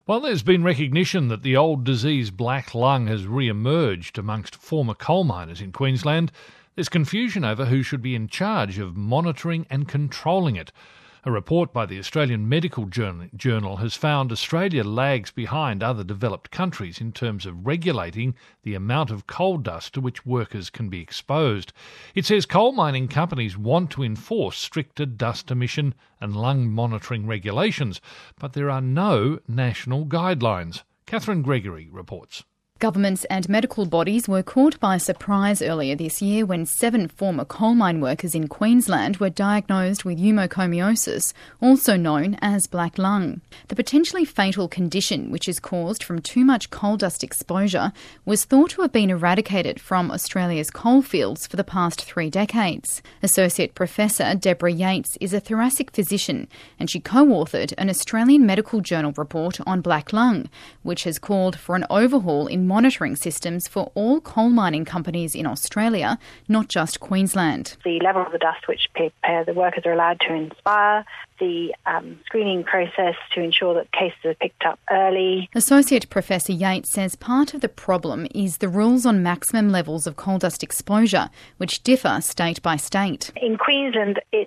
Well, there's been recognition that the old disease black lung has re-emerged amongst former coal miners in Queensland. There's confusion over who should be in charge of monitoring and controlling it. A report by the Australian Medical Journal has found Australia lags behind other developed countries in terms of regulating the amount of coal dust to which workers can be exposed. It says coal mining companies want to enforce stricter dust emission and lung monitoring regulations, but there are no national guidelines. Catherine Gregory reports. Governments and medical bodies were caught by surprise earlier this year when 7 former coal mine workers in Queensland were diagnosed with pneumocomiosis, also known as black lung. The potentially fatal condition, which is caused from too much coal dust exposure, was thought to have been eradicated from Australia's coalfields for the past 3 decades. Associate Professor Deborah Yates is a thoracic physician, and she co-authored an Australian Medical Journal report on black lung, which has called for an overhaul in monitoring systems for all coal mining companies in Australia, not just Queensland. The level of the dust which the workers are allowed to inspire, the screening process to ensure that cases are picked up early. Associate Professor Yates says part of the problem is the rules on maximum levels of coal dust exposure, which differ state by state. In Queensland, it's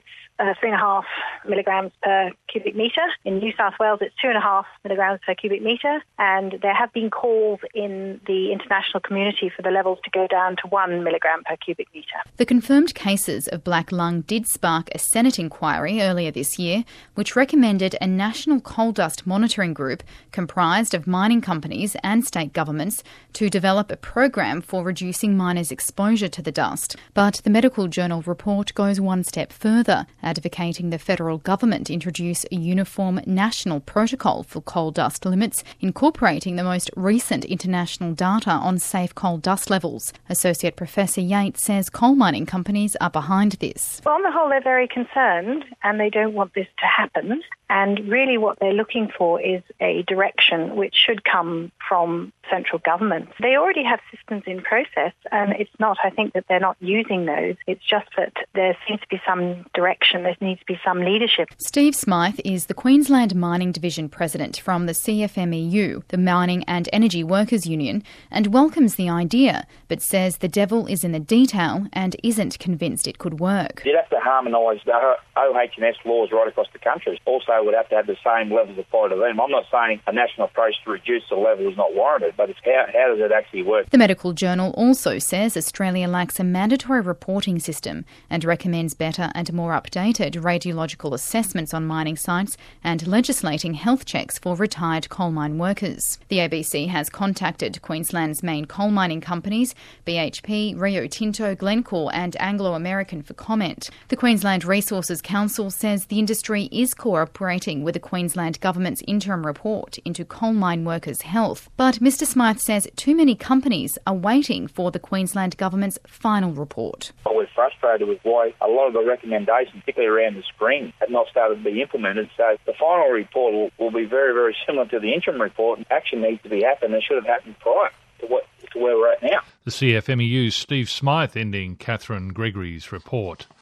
3.5 milligrams per cubic metre. In New South Wales, it's 2.5 milligrams per cubic metre. And there have been calls in the international community for the levels to go down to 1 milligram per cubic metre. The confirmed cases of black lung did spark a Senate inquiry earlier this year, which recommended a national coal dust monitoring group comprised of mining companies and state governments to develop a program for reducing miners' exposure to the dust. But the Medical Journal report goes one step further, advocating the federal government introduce a uniform national protocol for coal dust limits, incorporating the most recent international data on safe coal dust levels. Associate Professor Yates says coal mining companies are behind this. Well, on the whole, they're very concerned and they don't want this to happen. And really what they're looking for is a direction which should come from central government. They already have systems in process, and it's not, I think, that they're not using those. It's just that there seems to be some direction, there needs to be some leadership. Steve Smythe is the Queensland Mining Division President from the CFMEU, the Mining and Energy Workers Union, and welcomes the idea, but says the devil is in the detail and isn't convinced it could work. You'd have to harmonise the OH&S laws right across the country. Also would have to have the same levels applied to them. I'm not saying a national approach to reduce the level is not warranted, but it's how does it actually work? The Medical Journal also says Australia lacks a mandatory reporting system and recommends better and more updated radiological assessments on mining sites and legislating health checks for retired coal mine workers. The ABC has contacted Queensland's main coal mining companies, BHP, Rio Tinto, Glencore and Anglo American, for comment. The Queensland Resources Council says the industry is cooperating with the Queensland Government's interim report into coal mine workers' health. But Mr Smythe says too many companies are waiting for the Queensland Government's final report. We're frustrated with why a lot of the recommendations, particularly around the spring, have not started to be implemented. So the final report will be very, very similar to the interim report. Action needs to be happened and should have happened prior to where we're at now. The CFMEU's Steve Smythe ending Catherine Gregory's report.